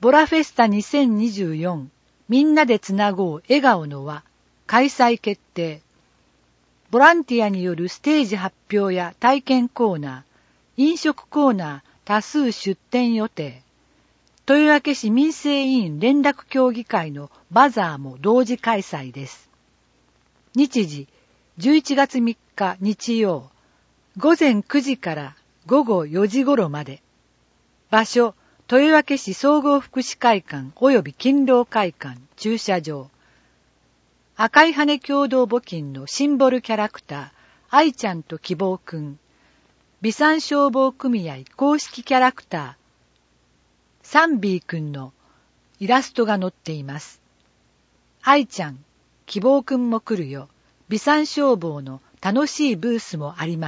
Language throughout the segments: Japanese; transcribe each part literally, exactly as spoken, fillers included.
ボラフェスタにせんにじゅうよんみんなでつなごう笑顔の輪開催決定。ボランティアによるステージ発表や体験コーナー、飲食コーナー多数出展予定。豊明市民生委員連絡協議会のバザーも同時開催です。日時じゅういちがつみっか日曜、午前くじから午後よじ頃まで。場所、豊明市総合福祉会館及び勤労会館駐車場。赤い羽共同募金のシンボルキャラクター、愛ちゃんと希望くん。備産消防組合公式キャラクター、サンビーくんのイラストが載っています。愛ちゃん、希望くんも来るよ。備産消防の楽しいブースもあります。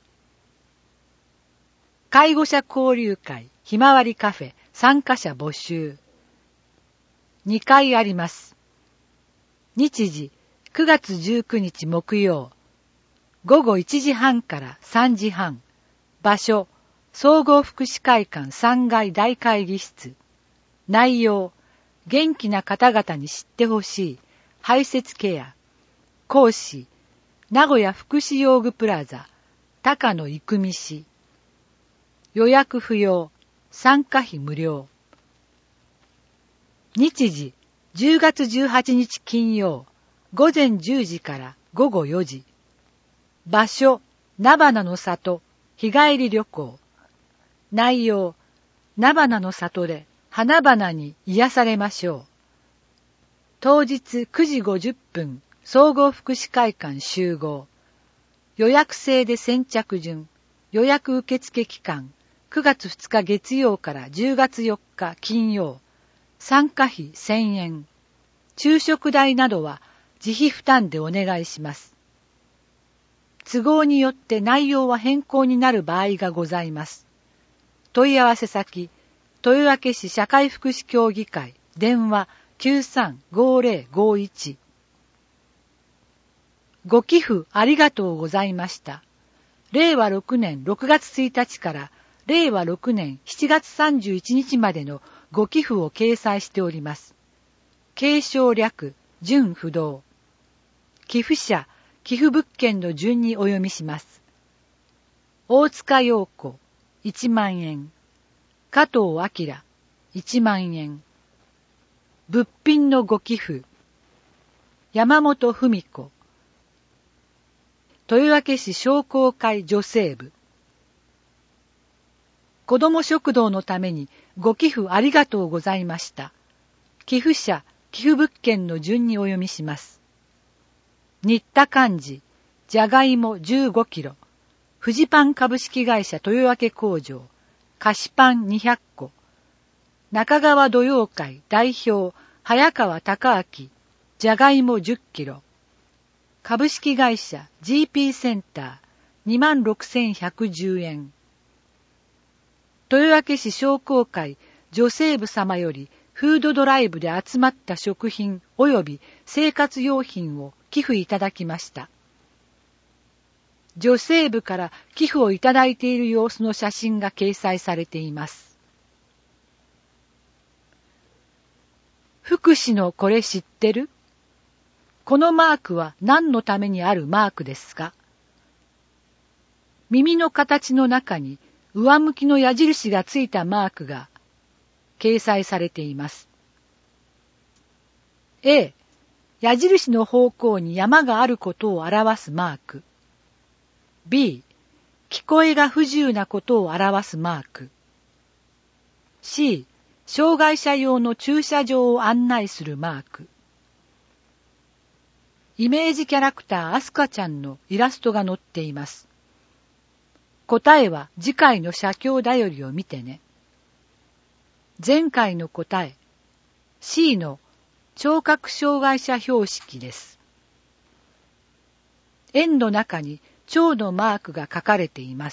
介護者交流会ひまわりカフェ参加者募集。にかいあります。日時くがつじゅうくにち木曜、午後いちじはんからさんじはん。場所、総合福祉会館さんがい大会議室。内容、元気な方々に知ってほしい排泄ケア。講師、名古屋福祉用具プラザ、高野郁美氏。予約不要、参加費無料。日時、じゅうがつじゅうはちにち金曜、午前じゅうじから午後よじ。場所、菜花の里、日帰り旅行。内容、菜花の里で花々に癒されましょう。当日くじごじゅっぷん、総合福祉会館集合。予約制で先着順。予約受付期間、くがつふつか月曜からじゅうがつよっか金曜。参加費せんえん。昼食代などは自費負担でお願いします。都合によって内容は変更になる場合がございます。問い合わせ先、豊明市社会福祉協議会、電話 きゅうさんごーぜろごいち。ご寄付ありがとうございました。れいわろくねんろくがつついたちかられいわろくねんしちがつさんじゅういちにちまでのご寄付を掲載しております。継承略、準不動。寄付者、寄付物件の順にお読みします。大塚陽子、いちまんえん。加藤明、いちまんえん。物品のご寄付。山本文子。豊明市商工会女性部。子ども食堂のためにご寄付ありがとうございました。寄付者、寄付物件の順にお読みします。新田幹事、じゃがいもじゅうごキロ。フジパン株式会社豊明工場。菓子パンにひゃっこ。中川土曜会代表、早川隆明。じゃがいもじゅっキロ。株式会社 ジーピー センター にまんろくせんひゃくじゅうえん。豊明市商工会女性部様よりフードドライブで集まった食品及び生活用品を寄付いただきました。女性部から寄付をいただいている様子の写真が掲載されています。福祉のこれ知ってる？このマークは何のためにあるマークですか？耳の形の中に上向きの矢印がついたマークが掲載されています。A、矢印の方向に山があることを表すマーク。B、聞こえが不自由なことを表すマーク。C、障害者用の駐車場を案内するマーク。イメージキャラクターアスカちゃんのイラストが載っています。答えは次回の写経だよりを見てね。前回の答え C の聴覚障害者標識です。円の中に蝶のマークが書かれています。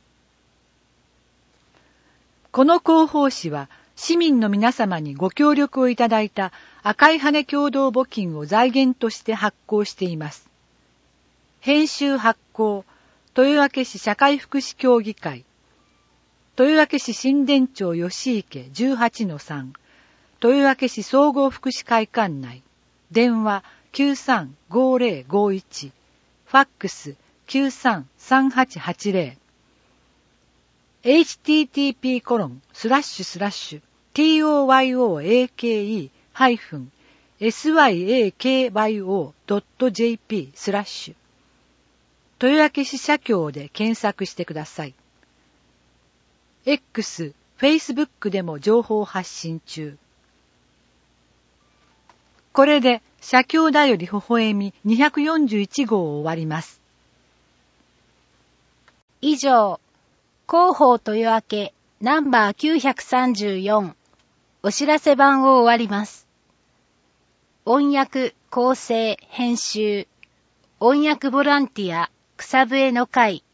この広報誌は市民の皆様にご協力をいただいた赤い羽共同募金を財源として発行しています。編集発行、豊明市社会福祉協議会。 豊明市新田町吉池 じゅうはちのさん、豊明市総合福祉会館内、電話 きゅうさんごーぜろごいち、ファックス きゅうさんさんはちはちぜろ、エイチティーティーピーコロンスラッシュスラッシュトヨケースヤケードットジェーピー スラッシュ豊明市社協で検索してください。X、Facebook でも情報発信中。これで社協だより微笑みにひゃくよんじゅういち号を終わります。 以上、広報豊明ナンバーきゅうひゃくさんじゅうよんお知らせ版を終わります。音訳、構成、編集、音訳ボランティア、草笛の会